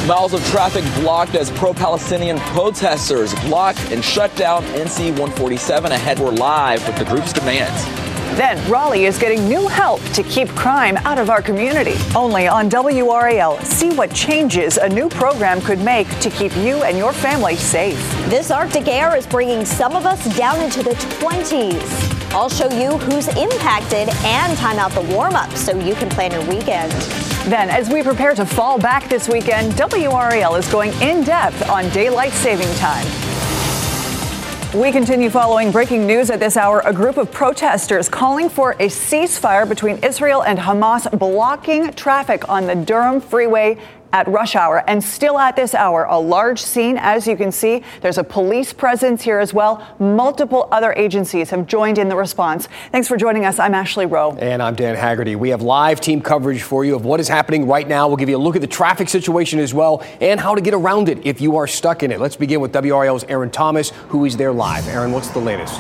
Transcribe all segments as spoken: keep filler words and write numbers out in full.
Miles of traffic blocked as pro-Palestinian protesters block and shut down N C one forty-seven. Ahead, we're live with the group's demands. Then Raleigh is getting new help to keep crime out of our community. Only on W R A L, see what changes a new program could make to keep you and your family safe. This Arctic air is bringing some of us down into the twenties. I'll show you who's impacted and time out the warm-up so you can plan your weekend. Then, as we prepare to fall back this weekend, W R A L is going in-depth on daylight saving time. We continue following breaking news at this hour. A group of protesters calling for a ceasefire between Israel and Hamas blocking traffic on the Durham Freeway at rush hour. And still at this hour, a large scene, as you can see. There's a police presence here as well. Multiple other agencies have joined in the response. Thanks for joining us. I'm Ashley Rowe. And I'm Dan Haggerty. We have live team coverage for you of what is happening right now. We'll give you a look at the traffic situation as well and how to get around it if you are stuck in it. Let's begin with W R A L's Aaron Thomas, who is there live. Aaron, what's the latest?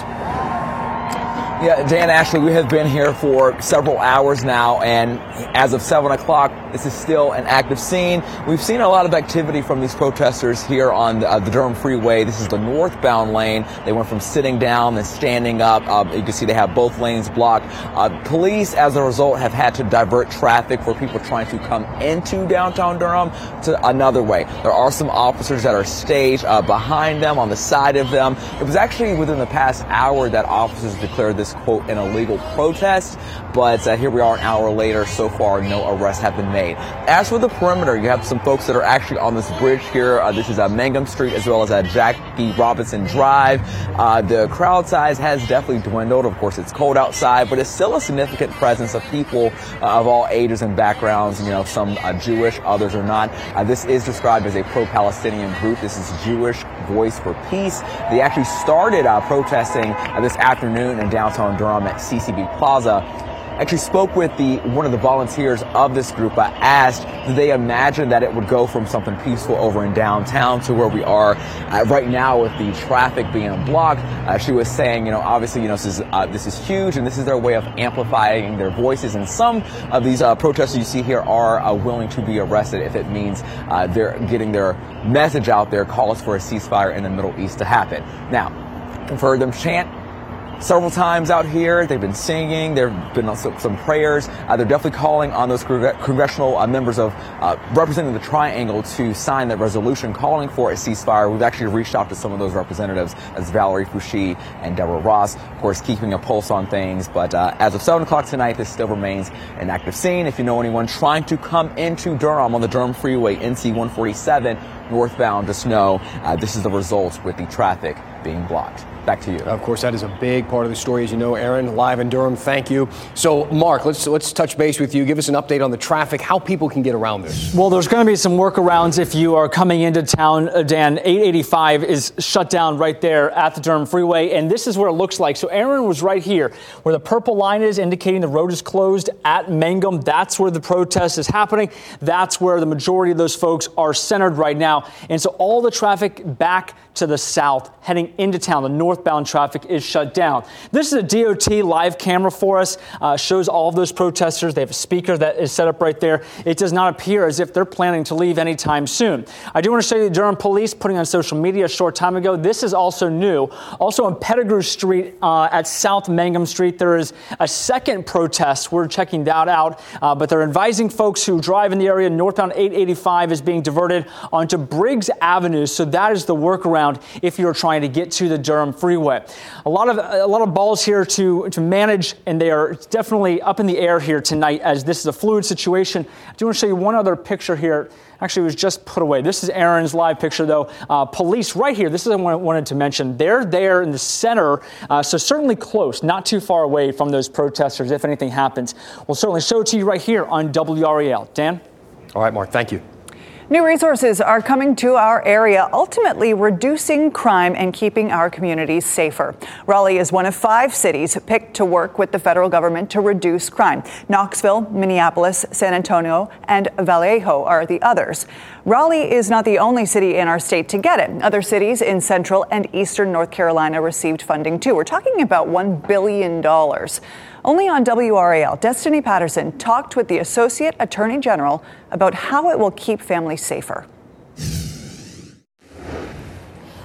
Yeah, Dan, Ashley, we have been here for several hours now, and as of seven o'clock, this is still an active scene. We've seen a lot of activity from these protesters here on the, uh, the Durham Freeway. This is the northbound lane. They went from sitting down and standing up. Uh, you can see they have both lanes blocked. Uh, police, as a result, have had to divert traffic for people trying to come into downtown Durham to another way. There are some officers that are staged uh, behind them, on the side of them. It was actually within the past hour that officers declared this, quote, an illegal protest, but uh, here we are an hour later. So far, no arrests have been made. As for the perimeter, you have some folks that are actually on this bridge here. Uh, this is uh, Mangum Street as well as uh, Jackie Robinson Drive. Uh, the crowd size has definitely dwindled. Of course, it's cold outside, but it's still a significant presence of people uh, of all ages and backgrounds. You know, some uh, Jewish, others are not. Uh, this is described as a pro-Palestinian group. This is Jewish Voice for Peace. They actually started uh, protesting uh, this afternoon in downtown Durham at C C B Plaza. Actually spoke with the one of the volunteers of this group. I asked, did they imagine that it would go from something peaceful over in downtown to where we are uh, right now with the traffic being blocked? Uh, she was saying, you know, obviously, you know, this is uh, this is huge, and this is their way of amplifying their voices. And some of these uh, protesters you see here are uh, willing to be arrested if it means uh, they're getting their message out there, calls for a ceasefire in the Middle East to happen. Now, I've heard them chant several times out here. They've been singing. There have been also some prayers. Uh, they're definitely calling on those congr- congressional uh, members of uh, representing the Triangle to sign that resolution calling for a ceasefire. We've actually reached out to some of those representatives, as Valerie Fouché and Deborah Ross, of course, keeping a pulse on things. But uh, as of seven o'clock tonight, this still remains an active scene. If you know anyone trying to come into Durham on the Durham Freeway, N C one forty-seven, northbound, just know uh, this is the result with the traffic being blocked. Back to you. Of course, that is a big part of the story, as you know, Aaron, live in Durham. Thank you. So, Mark, let's let's touch base with you. Give us an update on the traffic, how people can get around this. Well, there's going to be some workarounds if you are coming into town. Uh, Dan, eight eighty-five is shut down right there at the Durham Freeway, and this is where it looks like. So, Aaron was right here, where the purple line is indicating the road is closed at Mangum. That's where the protest is happening. That's where the majority of those folks are centered right now. And so all the traffic back to the south, heading into town, the northbound traffic is shut down. This is a D O T live camera for us, uh, shows all of those protesters. They have a speaker that is set up right there. It does not appear as if they're planning to leave anytime soon. I do want to show you the Durham Police putting on social media a short time ago. This is also new. Also on Pettigrew Street uh, at South Mangum Street, there is a second protest. We're checking that out, uh, but they're advising folks who drive in the area. Northbound eight eighty-five is being diverted onto Briggs Avenue, so that is the workaround if you're trying to get to the Durham Freeway. A lot of a lot of balls here to to manage, and they are definitely up in the air here tonight as this is a fluid situation. I do want to show you one other picture here. Actually, it was just put away. This is Aaron's live picture, though. Uh, police right here. This is what I wanted to mention. They're there in the center, uh, so certainly close, not too far away from those protesters if anything happens. We'll certainly show it to you right here on W R A L. Dan? All right, Mark, thank you. New resources are coming to our area, ultimately reducing crime and keeping our communities safer. Raleigh is one of five cities picked to work with the federal government to reduce crime. Knoxville, Minneapolis, San Antonio, and Vallejo are the others. Raleigh is not the only city in our state to get it. Other cities in central and eastern North Carolina received funding too. We're talking about one billion dollars. Only on W R A L, Destiny Patterson talked with the Associate Attorney General about how it will keep families safer.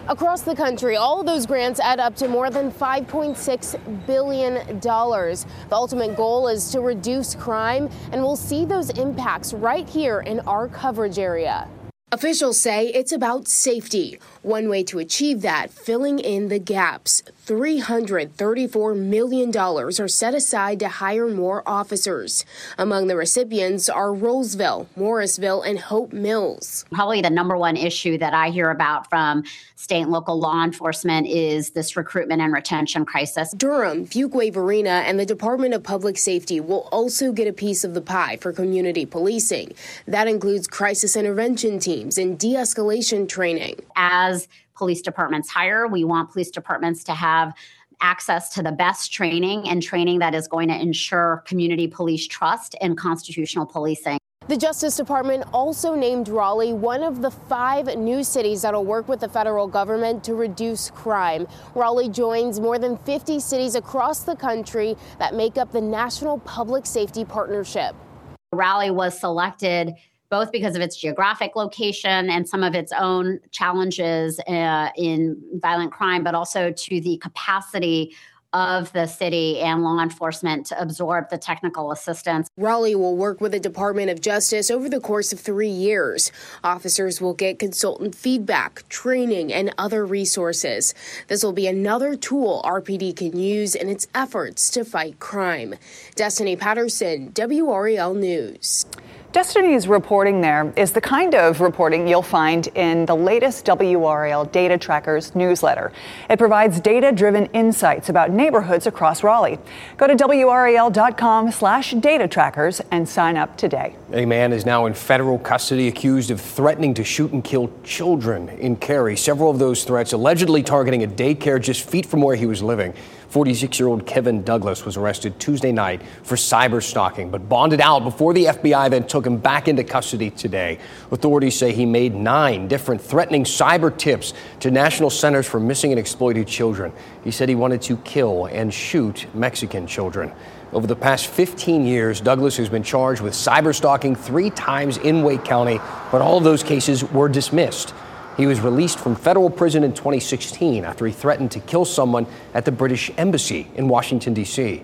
Across the country, all of those grants add up to more than five point six billion dollars. The ultimate goal is to reduce crime, and we'll see those impacts right here in our coverage area. Officials say it's about safety. One way to achieve that, filling in the gaps. three hundred thirty-four million dollars are set aside to hire more officers. Among the recipients are Rollsville, Morrisville, and Hope Mills. Probably the number one issue that I hear about from state and local law enforcement is this recruitment and retention crisis. Durham, Fuquay-Varina, and the Department of Public Safety will also get a piece of the pie for community policing. That includes crisis intervention teams and de-escalation training. As police departments hire, we want police departments to have access to the best training and training that is going to ensure community police trust and constitutional policing. The Justice Department also named Raleigh one of the five new cities that will work with the federal government to reduce crime. Raleigh joins more than fifty cities across the country that make up the National Public Safety Partnership. Raleigh was selected both because of its geographic location and some of its own challenges uh, in violent crime, but also to the capacity of the city and law enforcement to absorb the technical assistance. Raleigh will work with the Department of Justice over the course of three years. Officers will get consultant feedback, training, and other resources. This will be another tool R P D can use in its efforts to fight crime. Destiny Patterson, W R A L News. Destiny's reporting there is the kind of reporting you'll find in the latest W R A L Data Trackers newsletter. It provides data-driven insights about neighborhoods across Raleigh. Go to W R A L dot com slash data trackers and sign up today. A man is now in federal custody accused of threatening to shoot and kill children in Cary. Several of those threats allegedly targeting a daycare just feet from where he was living. forty-six-year-old Kevin Douglas was arrested Tuesday night for cyber stalking, but bonded out before the F B I then took him back into custody today. Authorities say he made nine different threatening cyber tips to National Centers for Missing and Exploited Children. He said he wanted to kill and shoot Mexican children. Over the past fifteen years, Douglas has been charged with cyber stalking three times in Wake County, but all of those cases were dismissed. He was released from federal prison in twenty sixteen after he threatened to kill someone at the British Embassy in Washington, D C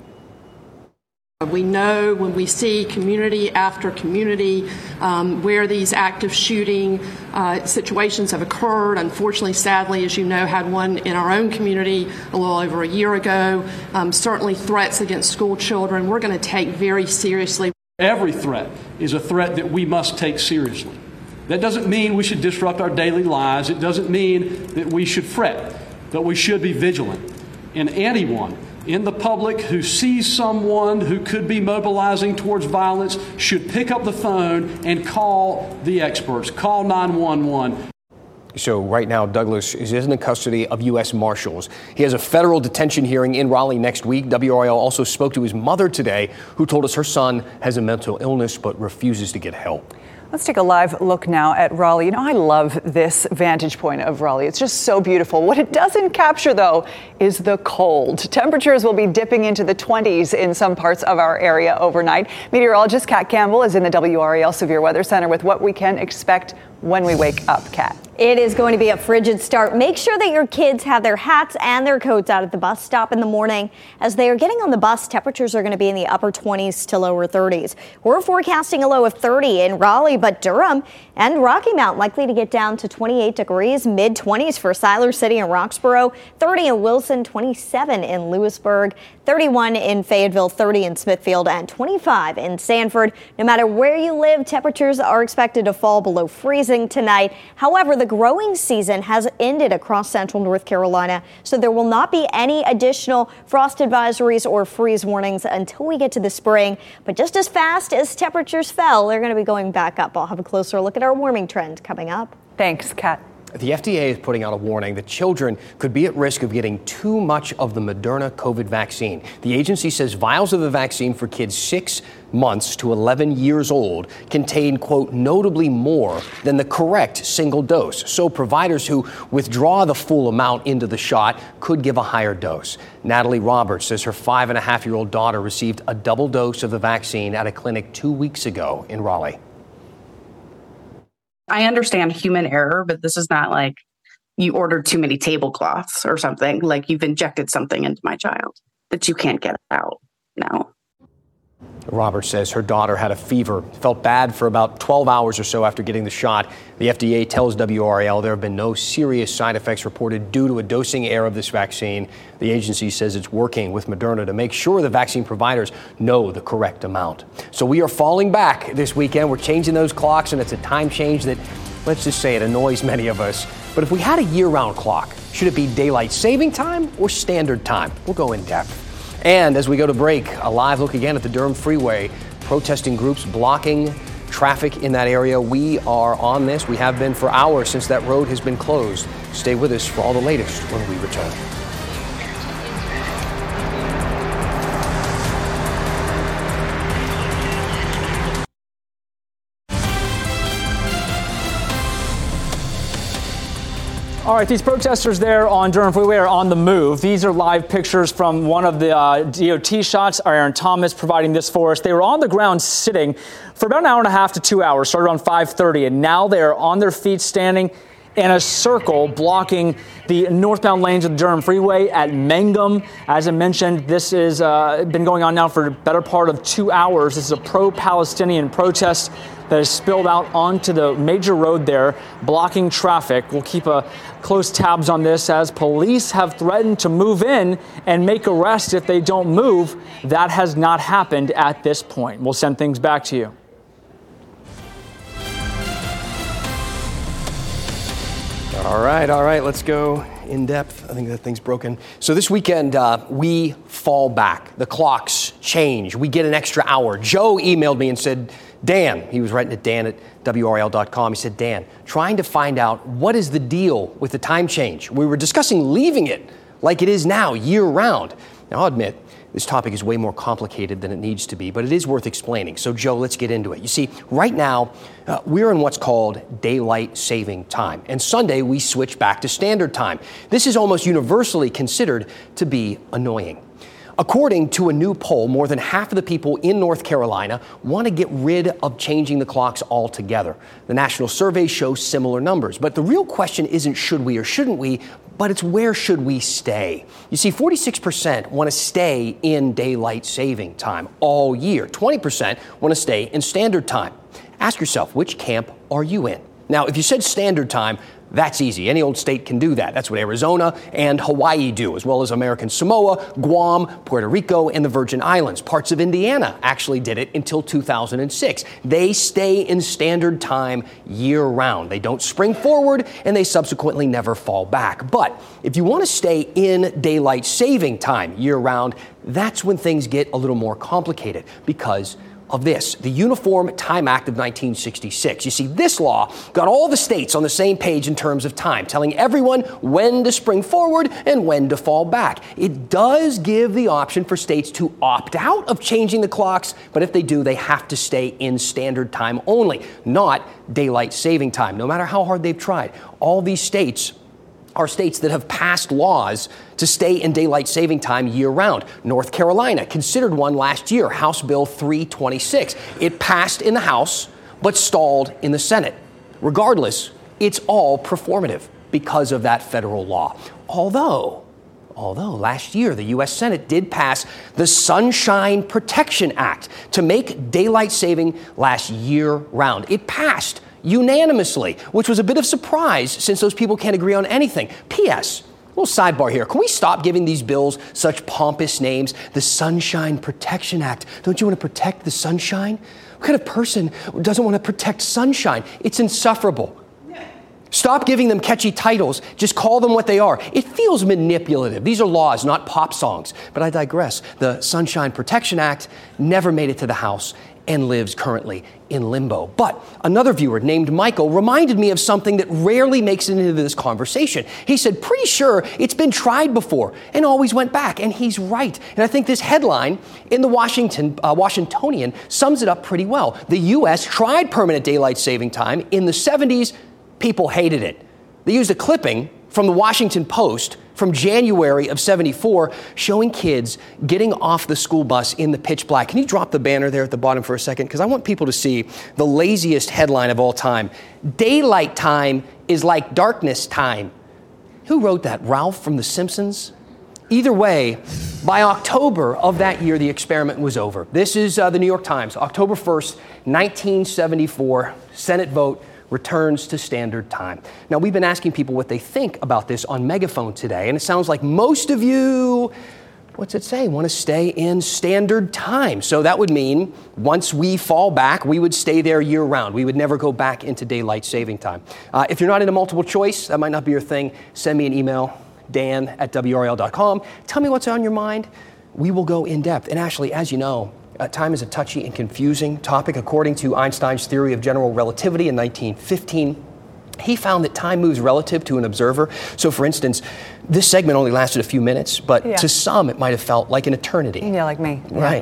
We know when we see community after community um, where these active shooting uh, situations have occurred. Unfortunately, sadly, as you know, had one in our own community a little over a year ago. Um, certainly threats against school children we're going to take very seriously. Every threat is a threat that we must take seriously. That doesn't mean we should disrupt our daily lives. It doesn't mean that we should fret, but we should be vigilant. And anyone in the public who sees someone who could be mobilizing towards violence should pick up the phone and call the experts. Call nine one one. So right now, Douglas is in the custody of U S Marshals. He has a federal detention hearing in Raleigh next week. W R A L also spoke to his mother today, who told us her son has a mental illness but refuses to get help. Let's take a live look now at Raleigh. You know, I love this vantage point of Raleigh. It's just so beautiful. What it doesn't capture, though, is the cold. Temperatures will be dipping into the twenties in some parts of our area overnight. Meteorologist Kat Campbell is in the W R A L Severe Weather Center with what we can expect when we wake up. Kat. It is going to be a frigid start. Make sure that your kids have their hats and their coats out at the bus stop in the morning. As they are getting on the bus, temperatures are going to be in the upper twenties to lower thirties. We're forecasting a low of thirty in Raleigh, but Durham and Rocky Mount likely to get down to twenty-eight degrees, mid twenties for Siler City and Roxborough, thirty in Wilson, twenty-seven in Lewisburg, thirty-one in Fayetteville, thirty in Smithfield, and twenty-five in Sanford. No matter where you live, temperatures are expected to fall below freezing tonight. However, the growing season has ended across central North Carolina, so there will not be any additional frost advisories or freeze warnings until we get to the spring. But just as fast as temperatures fell, they're going to be going back up. I'll have a closer look at our warming trend coming up. Thanks, Kat. The F D A is putting out a warning that children could be at risk of getting too much of the Moderna COVID vaccine. The agency says vials of the vaccine for kids six months to eleven years old contain, quote, notably more than the correct single dose. So providers who withdraw the full amount into the shot could give a higher dose. Natalie Roberts says her five and a half year old daughter received a double dose of the vaccine at a clinic two weeks ago in Raleigh. I understand human error, but this is not like you ordered too many tablecloths or something, like you've injected something into my child that you can't get out now. Roberts says her daughter had a fever, felt bad for about twelve hours or so after getting the shot. The F D A tells W R A L there have been no serious side effects reported due to a dosing error of this vaccine. The agency says it's working with Moderna to make sure the vaccine providers know the correct amount. So we are falling back this weekend. We're changing those clocks, and it's a time change that, let's just say, it annoys many of us. But if we had a year-round clock, should it be daylight saving time or standard time? We'll go in depth. And as we go to break, a live look again at the Durham Freeway, protesting groups blocking traffic in that area. We are on this. We have been for hours since that road has been closed. Stay with us for all the latest when we return. All right, these protesters there on Durham Freeway are on the move. These are live pictures from one of the uh, D O T shots. Aaron Thomas providing this for us. They were on the ground sitting for about an hour and a half to two hours, started around five thirty, and now they are on their feet standing in a circle blocking the northbound lanes of the Durham Freeway at Mangum. As I mentioned, this has uh, been going on now for the better part of two hours. This is a pro-Palestinian protest that has spilled out onto the major road there, blocking traffic. We'll keep a close tabs on this as police have threatened to move in and make arrests if they don't move. That has not happened at this point. We'll send things back to you. All right, all right, let's go in depth. I think that thing's broken. So this weekend, uh, we fall back. The clocks change. We get an extra hour. Joe emailed me and said, Dan, he was writing to Dan at W R A L dot com. He said, Dan, trying to find out what is the deal with the time change. We were discussing leaving it like it is now, year round. Now, I'll admit, this topic is way more complicated than it needs to be, but it is worth explaining. So, Joe, let's get into it. You see, right now, uh, we're in what's called daylight saving time. And Sunday, we switch back to standard time. This is almost universally considered to be annoying. According to a new poll, more than half of the people in North Carolina want to get rid of changing the clocks altogether. The national survey shows similar numbers. But the real question isn't should we or shouldn't we, but it's where should we stay? You see, forty-six percent want to stay in daylight saving time all year. twenty percent want to stay in standard time. Ask yourself, which camp are you in? Now, if you said standard time, that's easy. Any old state can do that. That's what Arizona and Hawaii do, as well as American Samoa, Guam, Puerto Rico, and the Virgin Islands. Parts of Indiana actually did it until two thousand six. They stay in standard time year-round. They don't spring forward, and they subsequently never fall back. But if you want to stay in daylight saving time year-round, that's when things get a little more complicated because of this, the Uniform Time Act of nineteen sixty-six. You see, this law got all the states on the same page in terms of time, telling everyone when to spring forward and when to fall back. It does give the option for states to opt out of changing the clocks, but if they do, they have to stay in standard time only, not daylight saving time, no matter how hard they've tried. All these states are states that have passed laws to stay in daylight saving time year-round. North Carolina considered one last year, House Bill three twenty-six. It passed in the House, but stalled in the Senate. Regardless, it's all performative because of that federal law. Although, although last year the U S Senate did pass the Sunshine Protection Act to make daylight saving last year-round. It passed unanimously, which was a bit of surprise since those people can't agree on anything. P S Little sidebar here. Can we stop giving these bills such pompous names? The Sunshine Protection Act. Don't you want to protect the sunshine? What kind of person doesn't want to protect sunshine? It's insufferable. Stop giving them catchy titles. Just call them what they are. It feels manipulative. These are laws, not pop songs. But I digress. The Sunshine Protection Act never made it to the House and lives currently in limbo. But another viewer named Michael reminded me of something that rarely makes it into this conversation. He said, pretty sure it's been tried before and always went back. And he's right. And I think this headline in the Washington uh, Washingtonian sums it up pretty well. The U S tried permanent daylight saving time in the seventies. People hated it. They used a clipping from the Washington Post from January of seventy-four showing kids getting off the school bus in the pitch black. Can you drop the banner there at the bottom for a second? Because I want people to see the laziest headline of all time. Daylight time is like darkness time. Who wrote that? Ralph from The Simpsons? Either way, by October of that year, the experiment was over. This is uh, the New York Times, October first, nineteen seventy-four, Senate vote returns to standard time. Now, we've been asking people what they think about this on Megaphone today, and it sounds like most of you, what's it say, want to stay in standard time. So that would mean once we fall back, we would stay there year round. We would never go back into daylight saving time. Uh, if you're not into multiple choice, that might not be your thing, send me an email, Dan at W R L dot com. Tell me what's on your mind. We will go in depth. And Ashley, as you know, uh, time is a touchy and confusing topic. According to Einstein's theory of general relativity in nineteen fifteen, he found that time moves relative to an observer. So, for instance, this segment only lasted a few minutes, but yeah. to some it might have felt like an eternity. Yeah, like me. Right.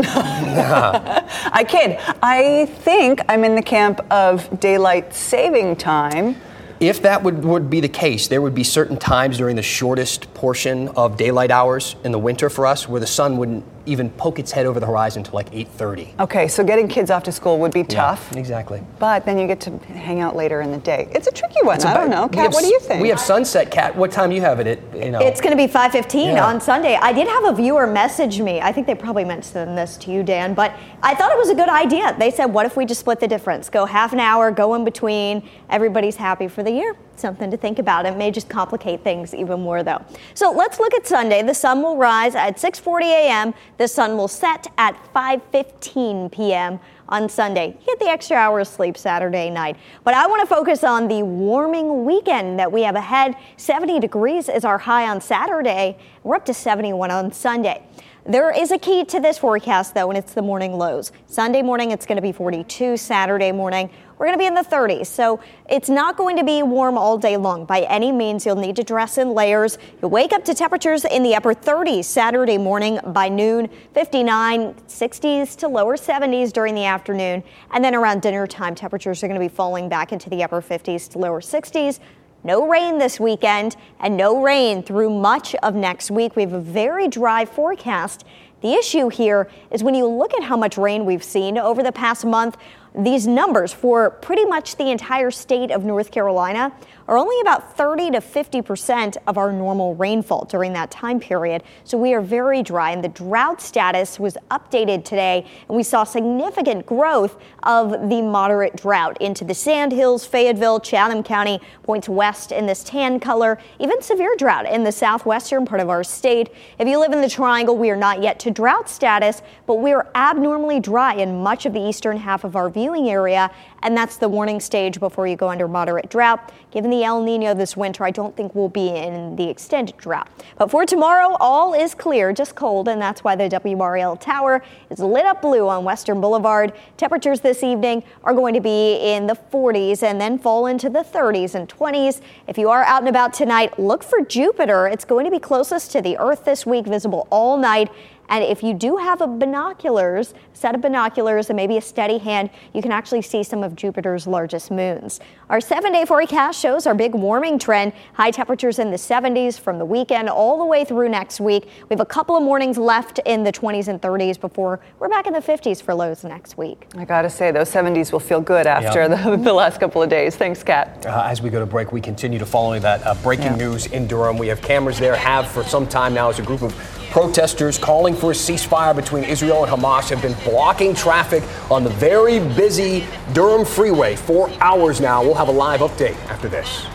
Yeah. I kid. I think I'm in the camp of daylight saving time. If that would, would be the case, there would be certain times during the shortest portion of daylight hours in the winter for us where the sun wouldn't even poke its head over the horizon until like eight thirty. Okay, so getting kids off to school would be tough. Yeah, exactly. But then you get to hang out later in the day. It's a tricky one. It's I about, don't know. Kat, have, what do you think? We have sunset, Kat. What time do you have it at? You know? It's going to be five fifteen yeah. on Sunday. I did have a viewer message me. I think they probably mentioned this to you, Dan, but I thought it was a good idea. They said, what if we just split the difference? Go half an hour, go in between. Everybody's happy for the year. Something to think about. It may just complicate things even more, though. So let's look at Sunday. The sun will rise at six forty a.m. The sun will set at five fifteen p.m. on Sunday. You get the extra hour of sleep Saturday night. But I want to focus on the warming weekend that we have ahead. seventy degrees is our high on Saturday. We're up to seventy-one on Sunday. There is a key to this forecast, though, and it's the morning lows. Sunday morning, it's going to be forty-two. Saturday morning, we're going to be in the thirties. So it's not going to be warm all day long. By any means, you'll need to dress in layers. You'll wake up to temperatures in the upper thirties Saturday morning. By noon, fifty-nine, sixties to lower seventies during the afternoon. And then around dinner time, temperatures are going to be falling back into the upper fifties to lower sixties. No rain this weekend and no rain through much of next week. We have a very dry forecast. The issue here is when you look at how much rain we've seen over the past month, these numbers for pretty much the entire state of North Carolina are only about thirty to fifty percent of our normal rainfall during that time period. So we are very dry, and the drought status was updated today, and we saw significant growth of the moderate drought into the Sandhills, Fayetteville, Chatham County, points west in this tan color, even severe drought in the southwestern part of our state. If you live in the Triangle, we are not yet to drought status, but we are abnormally dry in much of the eastern half of our viewing area, and that's the warning stage before you go under moderate drought. Given the El Nino this winter, I don't think we'll be in the extended drought. But for tomorrow, all is clear, just cold, and that's why the W R L tower is lit up blue on Western Boulevard. Temperatures this evening are going to be in the forties and then fall into the thirties and twenties. If you are out and about tonight, look for Jupiter. It's going to be closest to the Earth this week, visible all night. And if you do have a binoculars, set of binoculars and maybe a steady hand, you can actually see some of Jupiter's largest moons. Our seven-day forecast shows our big warming trend. High temperatures in the seventies from the weekend all the way through next week. We have a couple of mornings left in the twenties and thirties before we're back in the fifties for lows next week. I got to say, those seventies will feel good after yep. the, the last couple of days. Thanks, Kat. Uh, as we go to break, we continue to follow that uh, breaking yeah. news in Durham. We have cameras there, have for some time now, as a group of protesters calling for a ceasefire between Israel and Hamas have been blocking traffic on the very busy Durham freeway for hours now. We'll have a live update after this.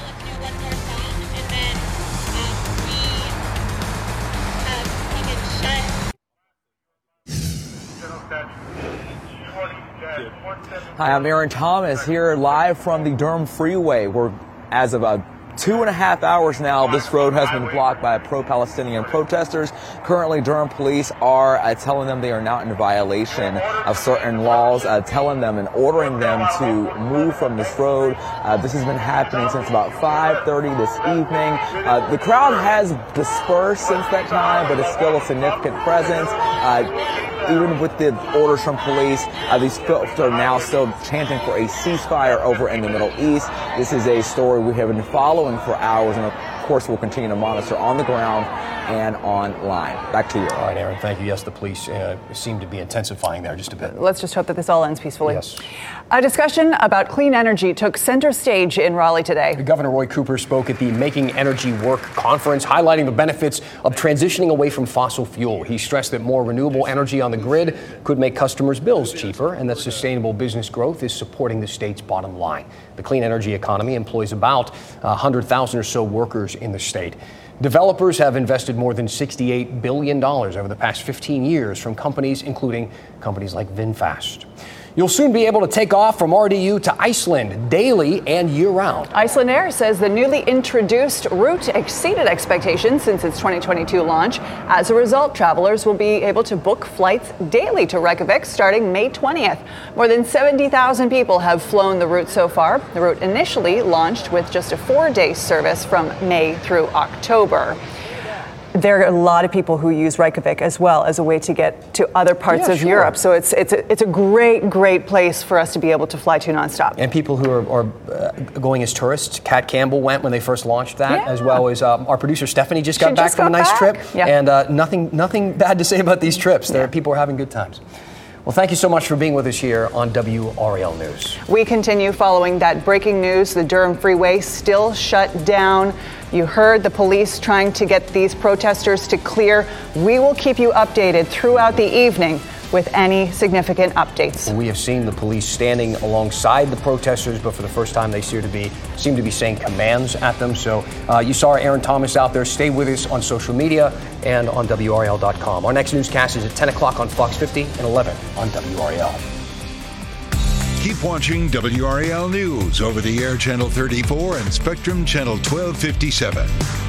Hi, I'm Aaron Thomas here live from the Durham freeway, where as of about Two and a half hours now, this road has been blocked by pro-Palestinian protesters. Currently, Durham police are uh, telling them they are not in violation of certain laws, uh, telling them and ordering them to move from this road. Uh, this has been happening since about five thirty this evening. Uh, the crowd has dispersed since that time, but it's still a significant presence. Uh, Even with the orders from police, uh, these folks are now still chanting for a ceasefire over in the Middle East. This is a story we have been following for hours, and of course we'll continue to monitor on the ground and online. Back to you. All right, Aaron, thank you. Yes, the police uh, seem to be intensifying there just a bit. Let's just hope that this all ends peacefully. Yes. A discussion about clean energy took center stage in Raleigh today. Governor Roy Cooper spoke at the Making Energy Work conference, highlighting the benefits of transitioning away from fossil fuel. He stressed that more renewable energy on the grid could make customers' bills cheaper and that sustainable business growth is supporting the state's bottom line. The clean energy economy employs about one hundred thousand or so workers in the state. Developers have invested more than sixty-eight billion dollars over the past fifteen years from companies, including companies like VinFast. You'll soon be able to take off from R D U to Iceland daily and year-round. Icelandair says the newly introduced route exceeded expectations since its twenty twenty-two launch. As a result, travelers will be able to book flights daily to Reykjavik starting May twentieth. More than seventy thousand people have flown the route so far. The route initially launched with just a four-day service from May through October. There are a lot of people who use Reykjavik as well as a way to get to other parts Yeah, of sure. Europe. So it's it's a, it's a great, great place for us to be able to fly to nonstop. And people who are, are uh, going as tourists. Kat Campbell went when they first launched that, Yeah. as well as um, our producer Stephanie just got She back just from got a nice back. trip. Yeah. And uh, nothing nothing bad to say about these trips. There, Yeah. people are having good times. Well, thank you so much for being with us here on W R A L News. We continue following that breaking news. The Durham Freeway still shut down. You heard the police trying to get these protesters to clear. We will keep you updated throughout the evening with any significant updates. We have seen the police standing alongside the protesters, but for the first time they seem to be seem to be saying commands at them. So uh, you saw Aaron Thomas out there. Stay with us on social media and on W R A L dot com. Our next newscast is at ten o'clock on Fox fifty and eleven on W R A L. Keep watching W R A L News over the air channel thirty-four and Spectrum channel twelve fifty-seven.